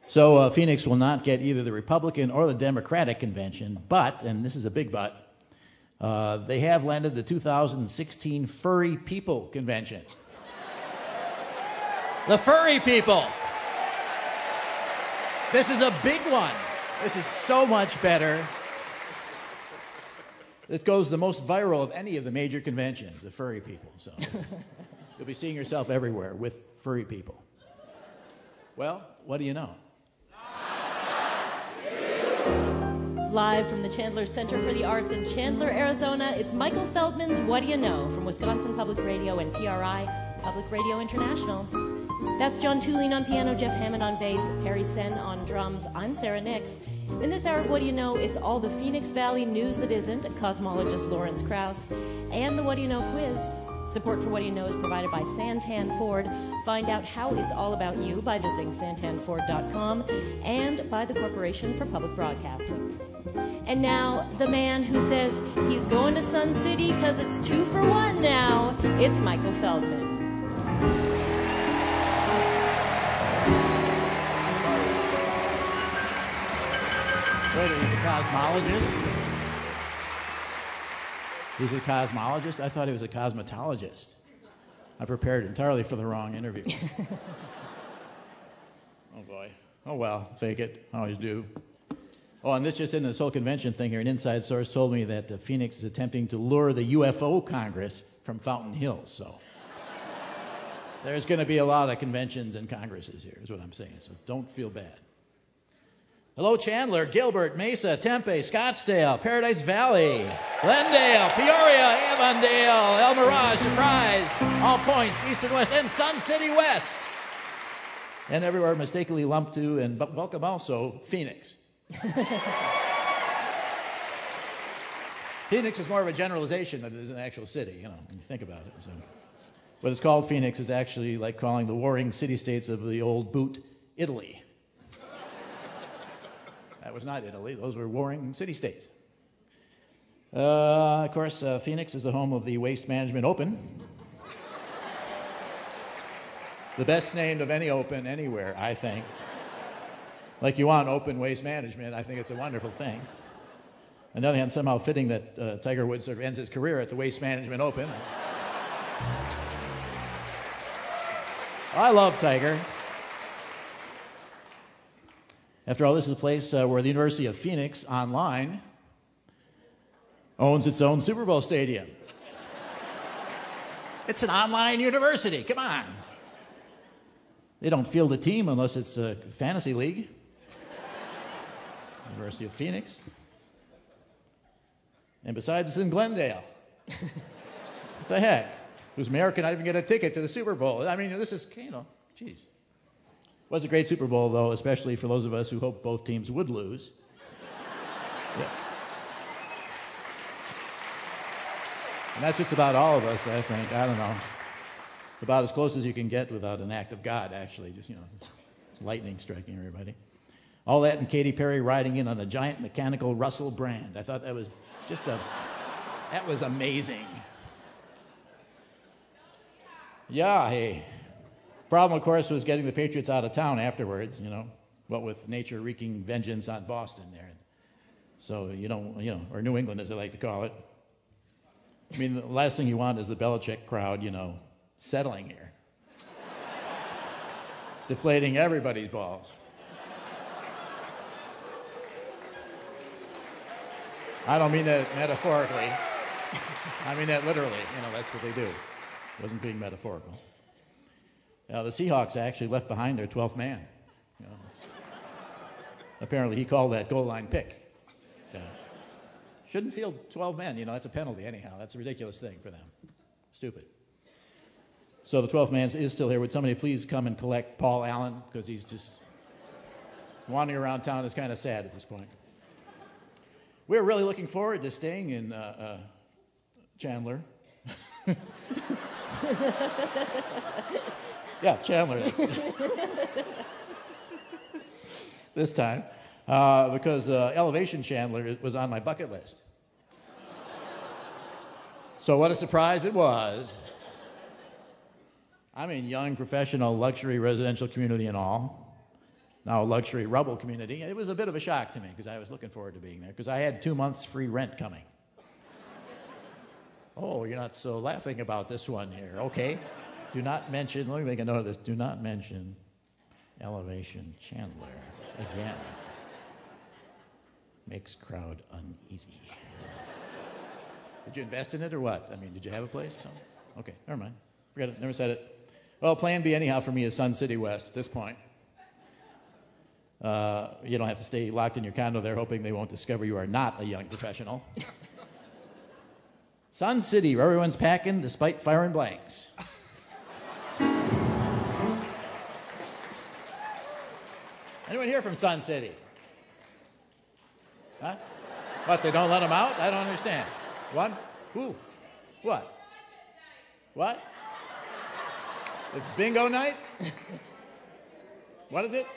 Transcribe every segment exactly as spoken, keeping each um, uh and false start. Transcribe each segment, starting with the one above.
So uh, Phoenix will not get either the Republican or the Democratic convention, but, and this is a big but, uh, they have landed the two thousand sixteen Furry People Convention. The Furry People. This is a big one. This is so much better. It goes the most viral of any of the major conventions, the Furry People. So you'll be seeing yourself everywhere with furry people. Well, what do you know? Live from the Chandler Center for the Arts in Chandler, Arizona, it's Michael Feldman's What Do You Know? From Wisconsin Public Radio and P R I, Public Radio International. That's John Tulane on piano, Jeff Hammond on bass, Perry Sen on drums. I'm Sarah Nix. In this hour of What Do You Know, it's all the Phoenix Valley news that isn't, cosmologist Lawrence Krauss, and the What Do You Know quiz. Support for What Do You Know is provided by Santan Ford. Find out how it's all about you by visiting santan ford dot com and by the Corporation for Public Broadcasting. And now, the man who says he's going to Sun City because it's two for one now, it's Michael Feldman. Wait, he's a cosmologist? He's a cosmologist? I thought he was a cosmetologist. I prepared entirely for the wrong interview. Oh, boy. Oh, well, fake it. I always do. Oh, and this just in this whole convention thing here, an inside source told me that uh, Phoenix is attempting to lure the U F O Congress from Fountain Hills, so there's going to be a lot of conventions and congresses here, is what I'm saying, so don't feel bad. Hello, Chandler, Gilbert, Mesa, Tempe, Scottsdale, Paradise Valley, Glendale, Peoria, Avondale, El Mirage, Surprise, All Points, East and West, and Sun City West. And everywhere mistakenly lumped to, and welcome also, Phoenix. Phoenix is more of a generalization than it is an actual city, you know, when you think about it. So. What it's called Phoenix is actually like calling the warring city-states of the old boot Italy. That was not Italy. Those were warring city-states. Uh, of course, uh, Phoenix is the home of the Waste Management Open. The best named of any open anywhere, I think. Like you want open waste management, I think it's a wonderful thing. On the other hand, somehow fitting that uh, Tiger Woods sort of ends his career at the Waste Management Open. I love Tiger. After all, this is a place uh, where the University of Phoenix Online owns its own Super Bowl stadium. It's an online university. Come on. They don't field a team unless it's a fantasy league. University of Phoenix. And besides, it's in Glendale. What the heck? Whose mayor cannot even get a ticket to the Super Bowl? I mean, this is, you know, geez. It was a great Super Bowl, though, especially for those of us who hoped both teams would lose. Yeah. And that's just about all of us, I think. I don't know. About as close as you can get without an act of God, actually. Just, you know, lightning striking everybody. All that and Katy Perry riding in on a giant mechanical Russell Brand. I thought that was just a... That was amazing. Yeah, hey... Problem, of course, was getting the Patriots out of town afterwards, you know, what with nature wreaking vengeance on Boston there. So, you don't, you know, or New England, as they like to call it. I mean, the last thing you want is the Belichick crowd, you know, settling here. Deflating everybody's balls. I don't mean that metaphorically. I mean that literally. You know, that's what they do. Wasn't being metaphorical. Now, the Seahawks actually left behind their twelfth man. You know. Apparently, he called that goal line pick. Uh, shouldn't field twelve men. You know, that's a penalty anyhow. That's a ridiculous thing for them. Stupid. So the twelfth man is still here. Would somebody please come and collect Paul Allen? Because he's just wandering around town. It's kind of sad at this point. We're really looking forward to staying in uh, uh, Chandler. Yeah, Chandler. This time. Uh, because uh, Elevation Chandler was on my bucket list. So what a surprise it was. I mean, young, professional, luxury residential community and all. now a luxury rubble community. It was a bit of a shock to me because I was looking forward to being there because I had two months free rent coming. Oh, you're not so laughing about this one here. Okay. Do not mention, let me make a note of this. Do not mention Elevation Chandler again. Makes crowd uneasy. Did you invest in it or what? I mean, did you have a place? Something? Okay, never mind. Forget it. Never said it. Well, plan B anyhow for me is Sun City West at this point. Uh, you don't have to stay locked in your condo there hoping they won't discover you are not a young professional. Sun City, where everyone's packing despite firing blanks. Anyone here from Sun City? Huh? What, they don't let them out? I don't understand. What? Who? What? What? It's bingo night? What is it?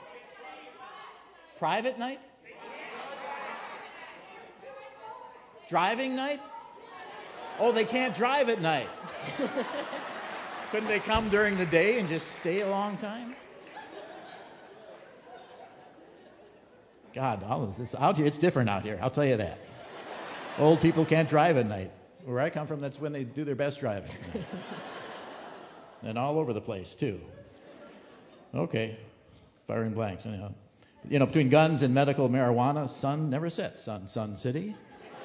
Private night? Driving night? Oh, they can't drive at night. Couldn't they come during the day and just stay a long time? God, all of this out here, it's different out here, I'll tell you that. Old people can't drive at night. Where I come from, that's when they do their best driving. And all over the place, too. Okay, firing blanks, anyhow. You know, between guns and medical marijuana, sun never sets on Sun City.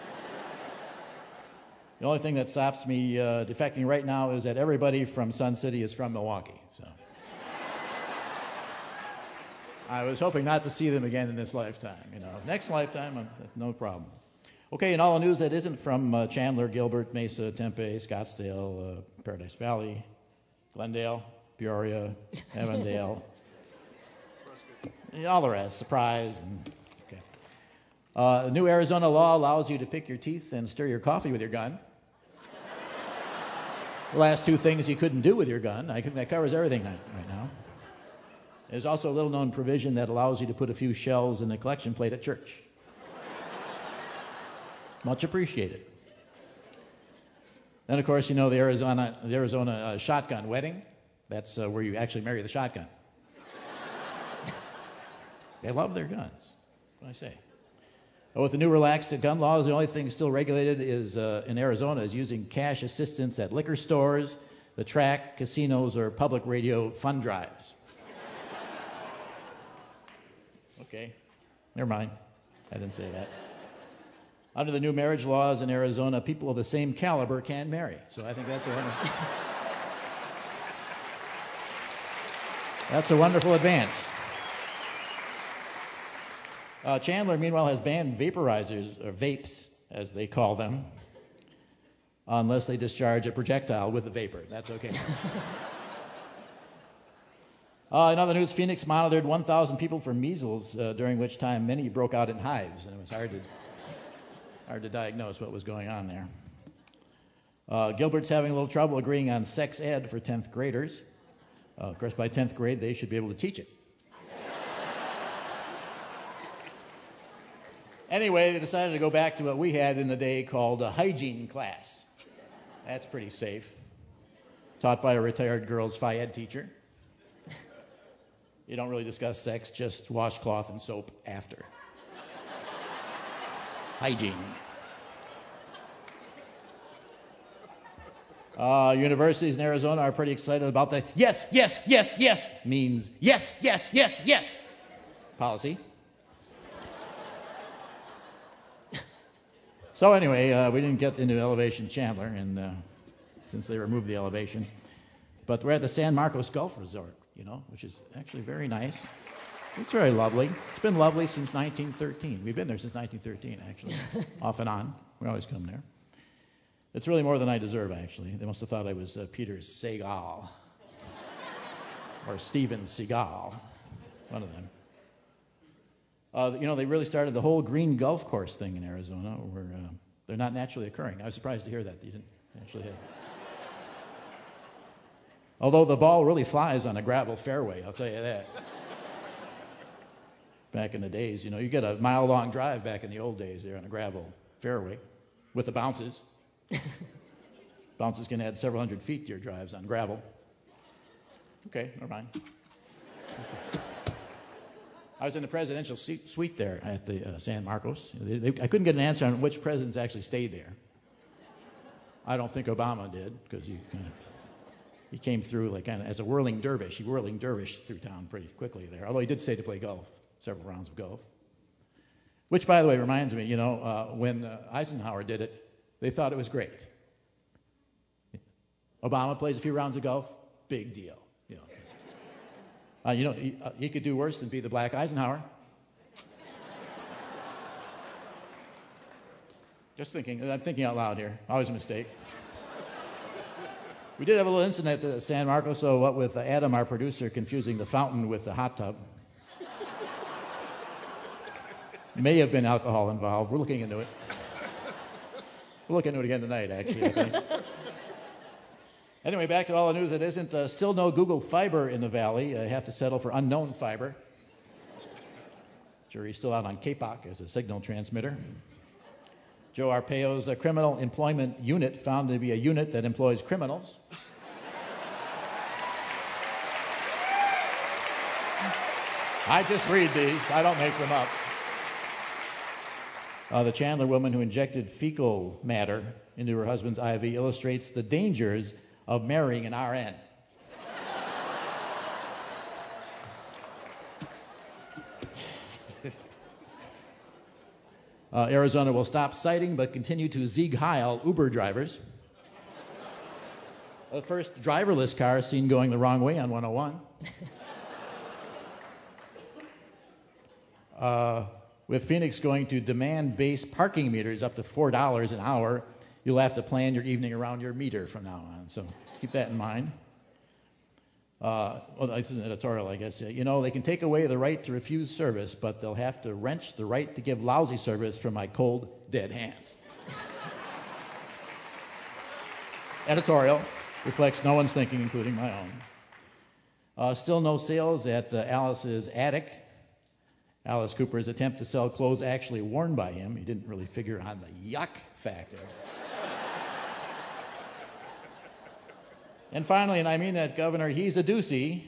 The only thing that stops me uh, defecting right now is that everybody from Sun City is from Milwaukee. So I was hoping not to see them again in this lifetime. You know, next lifetime, I'm, no problem. Okay, and all the news that isn't from uh, Chandler, Gilbert, Mesa, Tempe, Scottsdale, uh, Paradise Valley, Glendale, Peoria, Avondale, all the rest, Surprise. And, okay. Uh, the new Arizona law allows you to pick your teeth and stir your coffee with your gun. The last two things you couldn't do with your gun. I can, that covers everything right, right now. There's also a little-known provision that allows you to put a few shells in the collection plate at church. Much appreciated. Then, of course, you know the Arizona, the Arizona uh, shotgun wedding. That's uh, where you actually marry the shotgun. They love their guns. That's what I say. But with the new relaxed gun laws, the only thing still regulated is uh, in Arizona is using cash assistance at liquor stores, the track, casinos, or public radio fund drives. Okay, never mind. I didn't say that. Under the new marriage laws in Arizona, people of the same caliber can marry. So I think that's a wonderful, that's a wonderful advance. Uh, Chandler, meanwhile, has banned vaporizers, or vapes, as they call them, unless they discharge a projectile with a vapor. That's okay. Uh, in other news, Phoenix monitored one thousand people for measles, uh, during which time many broke out in hives, and it was hard to, hard to diagnose what was going on there. Uh, Gilbert's having a little trouble agreeing on sex ed for tenth graders. Uh, of course, by tenth grade, they should be able to teach it. Anyway, they decided to go back to what we had in the day called a hygiene class. That's pretty safe. Taught by a retired girls' phy ed teacher. You don't really discuss sex, just washcloth and soap after. Hygiene. Uh, universities in Arizona are pretty excited about the yes, yes, yes, yes means yes, yes, yes, yes policy. So anyway, uh, we didn't get into Elevation Chandler, and uh, since they removed the elevation. But we're at the San Marcos Golf Resort, you know, which is actually very nice. It's very lovely. It's been lovely since nineteen thirteen. We've been there since nineteen thirteen, actually, off and on. We always come there. It's really more than I deserve, actually. They must have thought I was uh, Peter Segal or Steven Seagal, one of them. Uh, you know, they really started the whole green golf course thing in Arizona, where uh, they're not naturally occurring. I was surprised to hear that. You didn't actually have. Although the ball really flies on a gravel fairway, I'll tell you that. Back in the days, you know, you get a mile-long drive back in the old days there on a gravel fairway with the bounces. Bounces can add several hundred feet to your drives on gravel. Okay, never mind. Okay. I was in the presidential suite there at the uh, San Marcos. They, they, I couldn't get an answer on which presidents actually stayed there. I don't think Obama did, because he kind of, he came through like kind of as a whirling dervish. He whirling dervish through town pretty quickly there, although he did stay to play golf, several rounds of golf. Which, by the way, reminds me, you know, uh, when uh, Eisenhower did it, they thought it was great. Obama plays a few rounds of golf, big deal. You know, uh, you know he, uh, he could do worse than be the Black Eisenhower. Just thinking, I'm thinking out loud here. Always a mistake. We did have a little incident at San Marcos, so what with Adam, our producer, confusing the fountain with the hot tub. May have been alcohol involved. We're looking into it. We'll look into it again tonight, actually, I think. Anyway, back to all the news that isn't. Uh, still no Google Fiber in the Valley. I have to settle for unknown fiber. Jury's still out on K P O C as a signal transmitter. Joe Arpaio's uh, criminal employment unit found to be a unit that employs criminals. I just read these. I don't make them up. Uh, the Chandler woman who injected fecal matter into her husband's I V illustrates the dangers of marrying an R N. uh, Arizona will stop citing but continue to Sieg Heil Uber drivers. The first driverless car seen going the wrong way on one oh one. uh, with Phoenix going to demand-based parking meters up to four dollars an hour, you'll have to plan your evening around your meter from now on, so keep that in mind. Uh, well, this is an editorial, I guess. You know, they can take away the right to refuse service, but they'll have to wrench the right to give lousy service from my cold, dead hands. Editorial reflects no one's thinking, including my own. Uh, still no sales at uh, Alice's attic. Alice Cooper's attempt to sell clothes actually worn by him. He didn't really figure on the yuck factor. And finally, and I mean that, Governor, he's a doozy.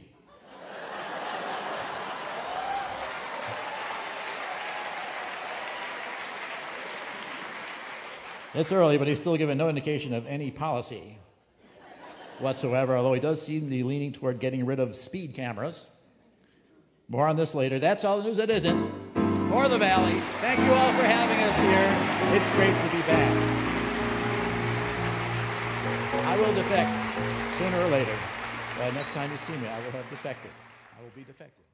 It's early, but he's still given no indication of any policy whatsoever, although he does seem to be leaning toward getting rid of speed cameras. More on this later. That's all the news that isn't. For the Valley, thank you all for having us here. It's great to be back. I will defect sooner or later. Uh, next time you see me, I will have defected. I will be defected.